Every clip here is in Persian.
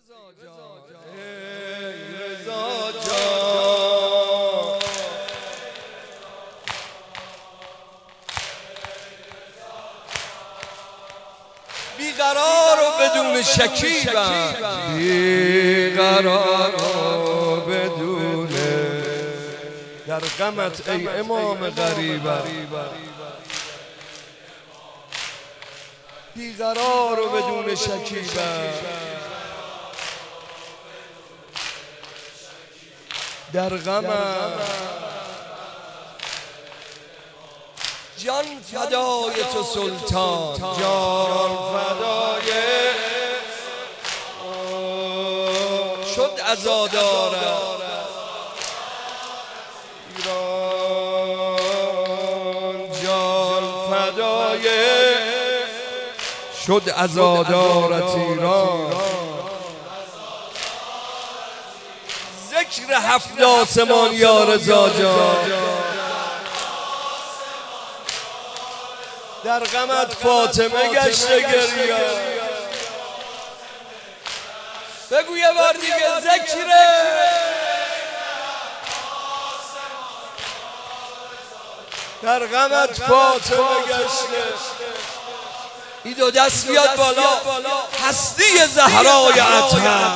بیقرار و بدون شکیبم، بیقرار و بدون در غمت ای امام غریبم، بیقرار و بدون شکیبم، در غمم جان فدای تو سلطان، جان فدای شد عزادارت ایران، جان فدای شد عزادارت ایران، ذکر هفت آسمان یا رضا جان، در غمت فاطمه گشته گریه. بگو یه بار دیگه ذکره در غمت فاطمه گشته. این دو دست بیاد بالا، هستی زهرای اطهر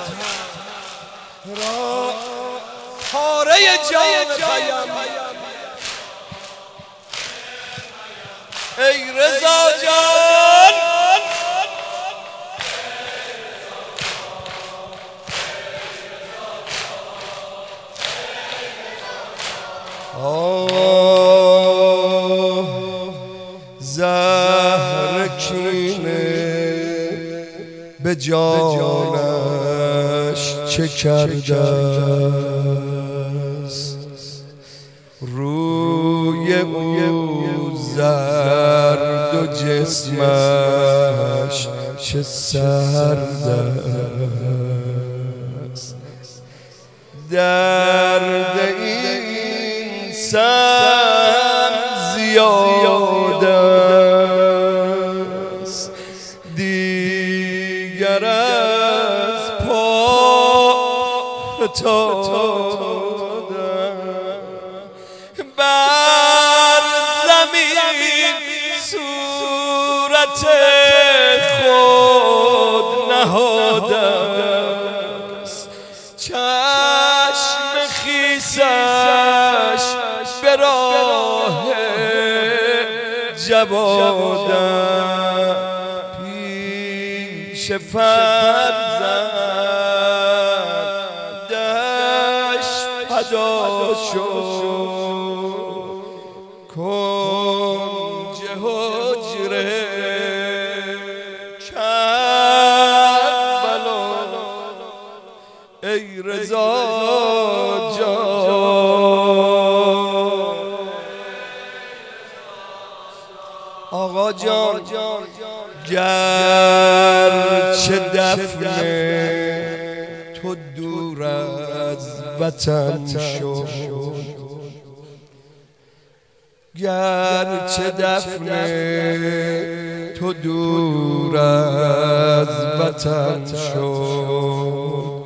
پاره جان پیام ای رضا جان، زهر کینه به جانش چه کرده است، روی او زرد و جسمش چه سرد است، درد این سر زیاد است، دیگر از پا فتاده بر زمین صورت خود نهاده است، چشم خیسش به راه جواد پیش فرزندش فدا شد، کنج حجره کربلا ای رضا جان. آقا جان گرچه دفن تو دور از وطن شد، گرچه دفن تو دور از وطن شد،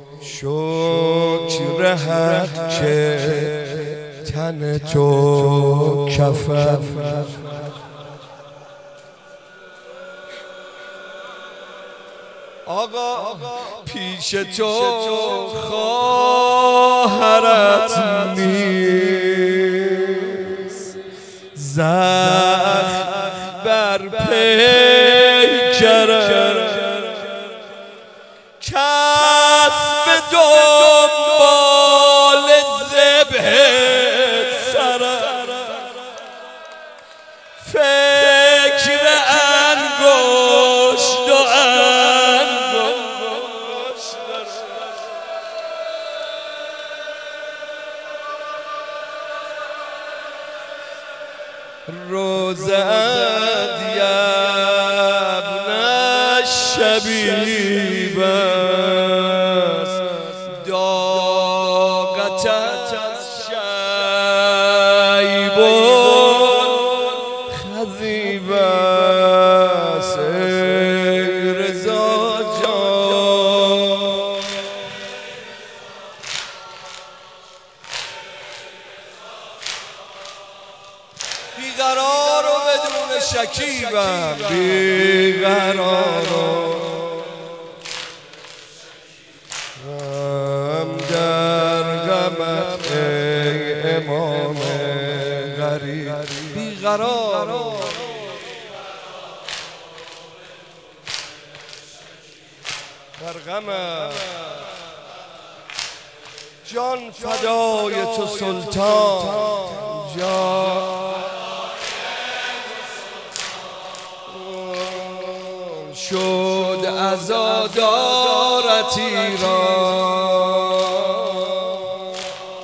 شکر حق که تن تو کفن آقا پیش تو خواهرت نیست، زخم بر پیکرت کسب دنبال ذبح سرت، فکر انگشت و روزت یا ابن الشبیبه شکیبم بیقرارم غم در غمت ای امام غریب بیقرارم در غمت جان فدای تو سلطان جان شد عزادارت ایران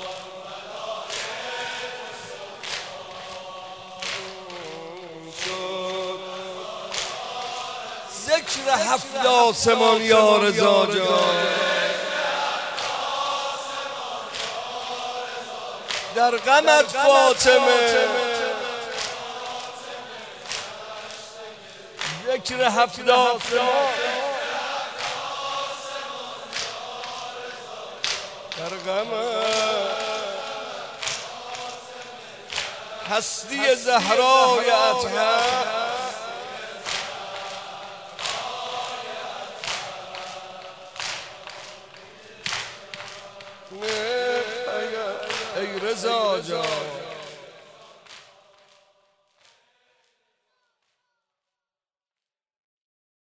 ذکر هفت آسمان یا رضا جان در غمت فاطمه ذکر هفت آسمان در غمت هستی زهرای اطهر ای رضا جان